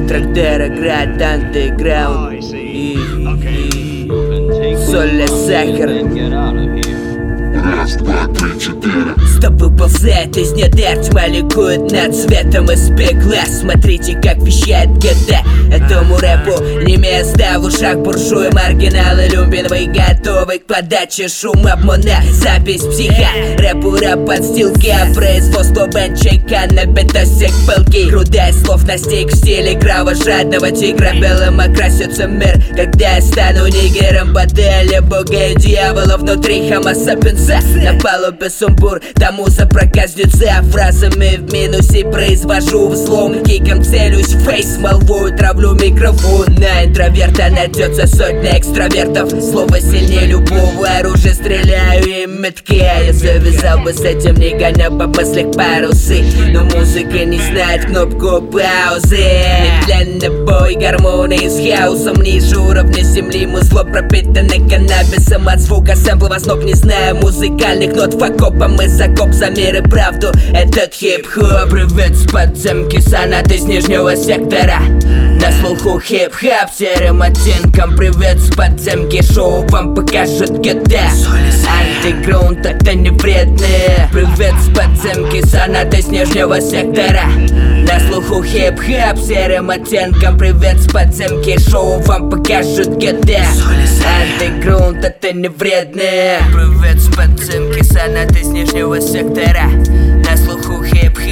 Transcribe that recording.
трактор играет андеграунд и соль и сахар. Раз, два, три, четыре. Стопы ползают из недр, тьма ликует над цветом из пекла. Смотрите, как вещает ГТ. Этому рэпу не место в ушах буржуи, маргиналы люмбиновые, готовы к подаче шума обмана. Запись психа, рэпу подстилки, а производство бенчейка на бетосик пылки. Грудая слов настиг в стиле кровожадного тигра. Белым окрасится мир, когда я стану нигером. Бодели бога и дьявола, внутри хомо сапиенса. На палубе сумбур, тому за проказница. Фразами в минусе произвожу взлом. Киком целюсь в фейс, молву травлю микрофон. На интроверта найдется сотня экстравертов. Слово сильнее любого оружия, стреляю и метки. Я завязал бы с этим, не гоня по мыслях парусы. Но музыка не знает кнопку паузы. Медленный бой гармонии с хаосом. Ниже уровня земли музло пропитано каннабисом. От звука сэмпла в основ не знаю музыкальных нот. В окопам мы закоп за мир и правду. Этот хип-хоп. Привет с подземки, сонат из нижнего сектора. На слуху хип-хоп серым оттенком. Привет с подземки, шоу вам покажет GTA. Андеграунд это не вредные. Привет с подземки, сонат из нижнего сектора. На слуху хип-хоп серым оттенком. Привет с подземки, шоу вам покажет GTA. Андеграунд это не вредные. Привет с подземки, сонат из нижнего сектора. На слуху хип-хоп